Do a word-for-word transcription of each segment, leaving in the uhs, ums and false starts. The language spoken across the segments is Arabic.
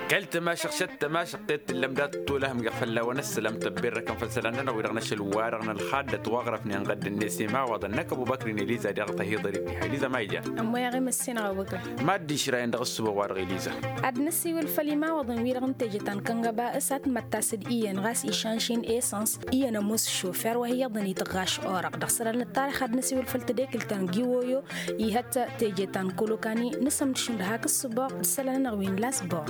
قلت ما شخشت ما شقيت اللمدات طولهم قفل ونسلم تبير كم فلسلنا ويرغنش الوارغنا الخادة واغرفني انقد النسيمة وظنك ابو بكر ليزا دغته هي ضربي ليزا ما يجا اما يا غيم السنة ابو بكر ما دي شراين دغس بوارغ ليزا ادنسي والفليما وظن ويرغن تجتان كنغبا اسات متاسد ايان غاس ايشانشين ايسانس ايان موس شوفير وهي ضني تغاش اورق دخسرن التاريخ ادنسي والفلتديك التان جيويو يهتا تجتان كولوكاني نسم تشند هاك الصباح سلنا نغوين لاس بو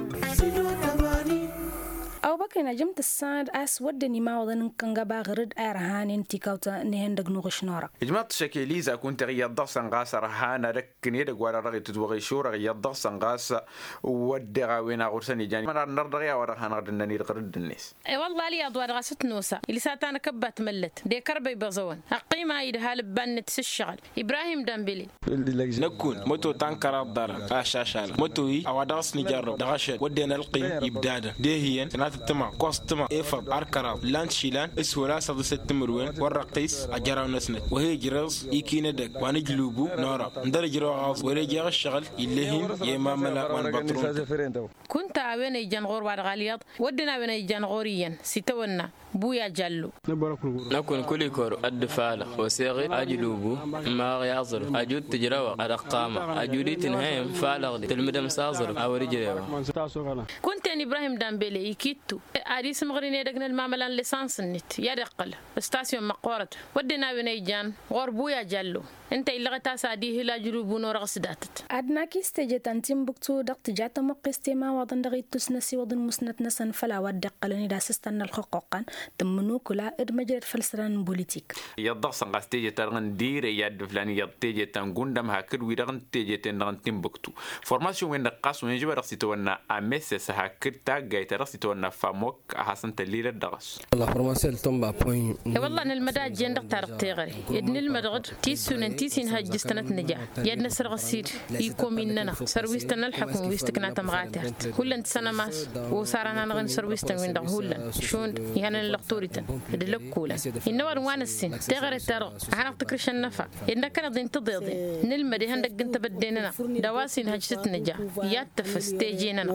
أو بكر نجمت الساد أس ودني ما وضن كنجبا غرد أرهان انتي كوتا نهندق نغش نورك. جماعة شكليزا كنت غير ضغط غاس رهان ركن يدق ولا رغي تتوغي شورا غير ضغط غاس ودغا وين غرسني جاني ما نرضى ورهان غردني غرد الناس. أي والله لي أدوار غاست نوسا اللي ساتانا كبات ملت دي كربي بزون القيمة يدها لبان تسشغل إبراهيم دامبلي. نكون متو تانكر الدار عشاشال متوي أو درس نجرب دغشت ودينا القيم يبدادا ده هي تما كوستما إفر أركرا لانشيلان اسولا صد ست مروين والرقيس أجرا ونسنت وهي جرز يكين دك وانجلوبو نورا ندر جرو غاز ورجع الشغل اللهم يما ملا وان بطرون كنت أوين يجنغور وارغاليات ودنا أوين يجنغوريا ستونا بويا جلو نكون كل كور الدفالة وسيغي أجلوبو ما غيازر أجود تجروا أرقامة أجودي تنهيم فالغدي تلمدم سازر أو رجروا كنت أن إبراهيم دامبلي يكيتو أريس مغريني دقنا المعملان لسانس النت يرقل استاسيون مقورت ودنا بنيجان غربويا جلو انت اللي غتاسا دي هلا جلوبو نور غسداتت أدنا كيستجي تنتيم بكتو دقت جاتا مقستي ما وضن دغي تسنسي وضن مسنت نسن فلا ودقلني دا سستن الحقوقا تمنو كلا ادمجرت فلسران بوليتيك يضغط سنغاستيجي ترغن دير يد فلاني يضتيجي تنقندم هاكر ويرغن تيجي تنغن تنبكتو فورماسيون وين دقاس وين جوا رقصيتونا أمسس هاكر تاقاي ترقصيتونا فاموك أحسن تليل الدغس الله فورماسيون تنبا بوين والله أن المدى جندق تارق تيغري يدن المدغد تيسون تيسين هاجستنت نجا يدن سرغ السير يكو مننا سرويستنا الحكم ويستكنا تمغاترت كلن سنة ماس وصارنا نغن سرويستنا وين دغهولا شون يعني اللقطوريتن يدلق كولا إنه أروان السن تغير الترغ عنا تكرش النفع إنه كان ضين تضيضي نلمدي هندق انت بديننا دواسين هاجست نجا ياتفس تيجيننا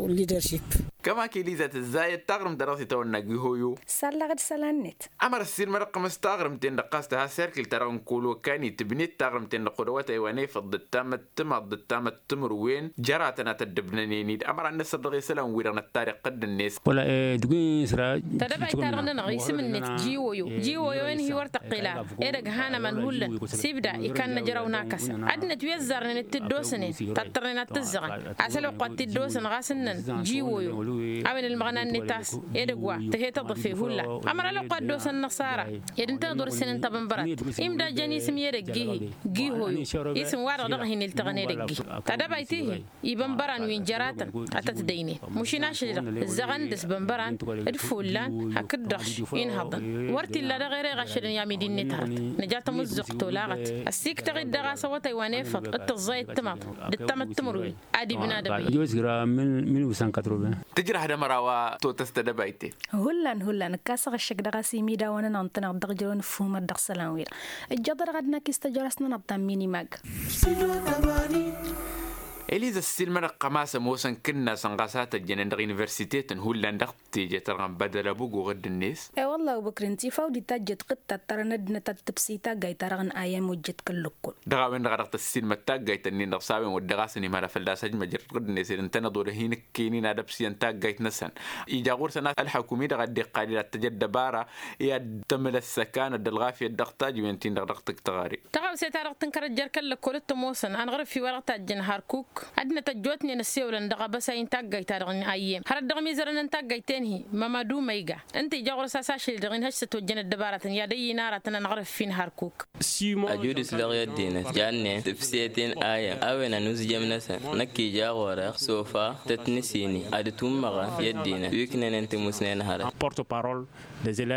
كما كيليزا الزايد تغرم دراسي تونا جيهويو سلغت سلانت أمر السير مرقم استغرم تين قاستها سيركل ترى نقولوا كاني تبني تغرم تين قدوات أيواني فض التام التم ضد التام التمر وين جراتنا تدبنانين أمر الناس الرغي سلام ويرنا التاريخ قد الناس ولا دقين سرا تدبع ترغنا نغيس من نت جيويو جيويو وين هي ورت قلال إرق هانا من هلا سيبدا يكان جرو ناكس عدنا تويزر نت الدوسنين تطرنا تزغن عسلو قد الدوسن غاسنن جيويو عمل المغنى النتاس يدقوا تهي تضفي هلا أمر لو قد دوس النصارى يدن تقدر سنين تبن برات إمدا جاني سم يرجيه جيهوي اسم وارغ رغهن التغني رجيه تدبعتيه يبن بران وين جراتا أتتديني مش ناشر الزغن دس بن بران الفولان هكذا درش ينهضن ورتي لا غير غشرين يا مدين نتهات نجات مزق تولاغت السيك تغيد دغاسة وتايواني فط التزاي التمط التمط تمروي عادي بنادم جوز غرا من من وسان كتروبة تجرى هذا مراوا تو تستدبايتي هلان هلان كاسغ الشك دغاسي ميدا وانا ننطنق دغجرون فهم الدغسلان وير الجدر غدنا كيستجرسنا نبطان ميني ماغ إليزا السلمة قماسة موسن كنا سنغاسات الجنان دغ يونيفرسيتيت هولان دغتي جترغن بدل بوغو غد الناس اي والله بكرنتي فاودي تاجت قطة ترندنا تتبسيتا جاي ترغن ايام وجت كلكل دغا وين دغرت السلمة تاج جاي تنين دغساوين ودغاسني مالا فلداس هجمة جرت غد الناس انتنا دور هينك كينين ادبسيان تاج جاي نسن إيجا غورسنا الحكومي دغا دي قليلة تجد بارا يا تمل السكان الدلغافية الدغتاج وينتين دغرتك تغاري تغاو سيتارغ تنكر الجركل كولت موسن أنا غرف في ورقة الجن هاركوك عدنا تجوتني نسيولا دغا بس ينتاجي تارغن ايام هر دغ ميزرن انتاجي تنهي ماما دو ميغا انت جاغور ساساشي دغين هش توجن الدبارات يا دي نارتنا نعرف فين هاركوك اجود سلاغي الدين جاني تفسيتين ايام اوينا نوزجم نسا نكي جاغور سوفا تتنسيني ادتوم مغا يدينا ويكنن انت مسنين هار porte parole des élèves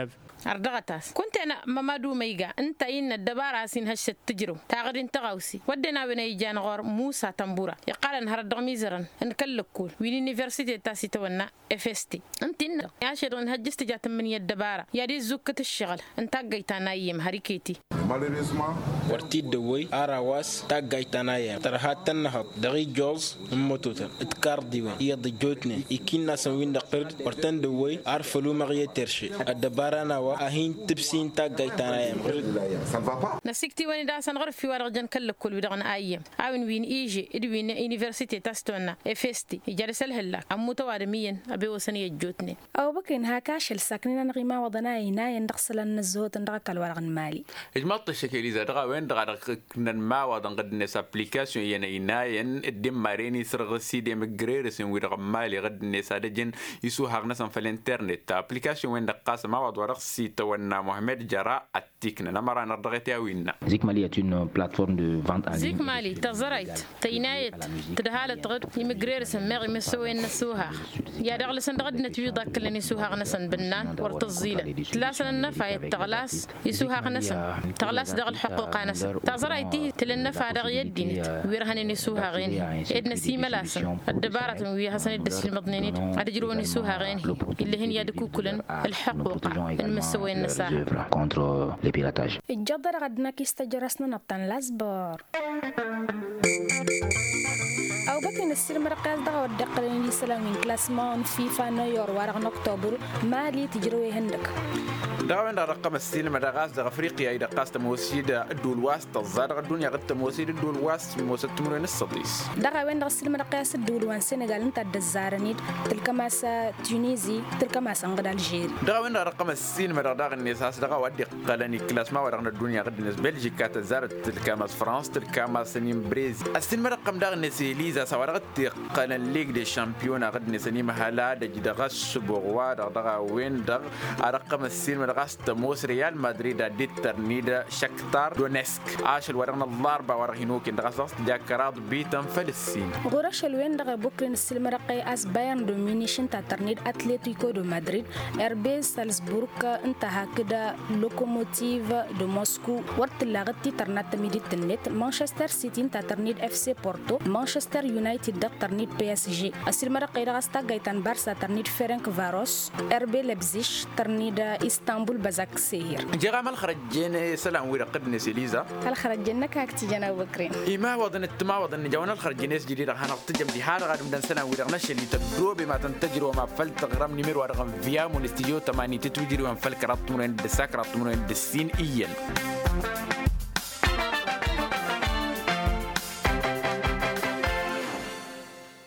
أردغتاس كنت أنا ممادو ميجا أنت إن الدبارة سين هشت تجرو تاغرين تغاوسي ودنا بني جان غور موسى تنبورا يقال نهار الدغميزرن إن كل كول وين يونيفرسيتي تاسي تونا إف إس تي أنت إن يا شيرين هجست جات من الدبارة يا دي زوكة الشغل أنت جيت أنا يم هريكيتي ورتي دوي أراواس تاجيت أنا يم ترى هات النهض دغي جوز موتوتا اتكار ديوان هي ضجوتني يكينا سوين دقرد ورتن دوي أرفلو مغيه ترشي الدبارة نوا أهين تبسين تاجيت أنا يم نسيكتي وين داسن غرف في ورق جن كل كل بدغن أيام عون وين إيجي إدوين يونيفرسيتي تاستونا إف إس تي يجلس الهلا أم متوارمين أبي وسني جوتني أو بكين هاكاش الساكنين نغيما وضناينا يندخسل النزهوت ندرك الورق المالي إجماط الشكل إذا دغا وين دغا كنا ما وضن قد نس أبليكاسيون ينا يناين الدم ماريني سرغ سيدي مجريرس ويرغ مالي غد نس هذا جن يسوها غنسا في الإنترنت أبليكاسيون وين دقاس ما وض ورق سيت ونا محمد جراء التكنا نمرة نرغتها وينا زيك مالي est une plateforme de vente en ligne. زيك مالي تزرعت تينايت تدهالة تغد يمجريرس مغي مسوي نسوها يا دغل سندغد نتوي ضاك اللي نسوها غنسن بنان ورتزيلة تلاسن النفع يتغلاس يسوها غنسن تغلاس دغل حقوق نسن تزرعتي تلنفع دغ يدين ويرهن نسوها غين إدنا سيما لاسن الدبارة ويا حسن الدس المضنينيت أدجروا نسوها غين اللي هن يدكو كلن الحقوق المسوي النساء contre les piratages. الجدر غدنا كيستجرسنا نبطن لازبار أو بكين السير مرقاز دغا ودقلين لسلام من كلاسمون فيفا نيور وارغن أكتوبر مالي تجروي هندك دعوين رقم السينما دغاس دغ أفريقيا إذا قاست موسيد الدول واست الزارغ الدنيا قد موسيد الدول واست موسد تمرين الصديس دغا وين دغ السينما رقاس الدول وان سنغال انت الدزارنيد تلك ماسا تونيزي تلك ماسا انغد الجيري دعوين رقم السينما دغ النساس دغا ودي قلني كلاس ما ورغن الدنيا قد نس بلجيكا تزارت تلك ماس فرنسا تلك ماس نيم بريز السينما رقم دغ نسيليزا سوارغت قلن ليغ دي شامبيون قد نسني محلا دغ سبوغوا دغ وين دغ رقم السينما غاست موس ريال مدريد ديتر نيدا شكتار دونيسك عاشل ورغنا الضربة ورهنوك إن غاست جاكراد بيتم فلسطين غورش الوين دغ بوكرين السلم رقي أس بايرن دومينيشن تاترنيد أتلتيكو دو مدريد إربي سالزبورغ انتهى كده لوكوموتيف دو موسكو ورت لاغتي ترنات ميديت النت مانشستر سيتي تاترنيد اف سي بورتو مانشستر يونايتد دغ ترنيد بي اس جي السلم رقي غاستا غايتان بارسا ترنيد فيرنك فاروس إربي لبزيش ترنيد اسطنبول بزاك سير جرام الخرجين سلام ويرقد نسيليزا الخرجين كاكتي جنا بكرين إما وضن التما وضن جونا الخرجين جديد هنا تجم دي حال غادم دن سلام ويرقناش اللي تدرو بما تنتجر وما فلت غرام نمر ورقم فيا من استديو ثمانية تتوجر وان فلك رات من الدساك رات من الدسين إيل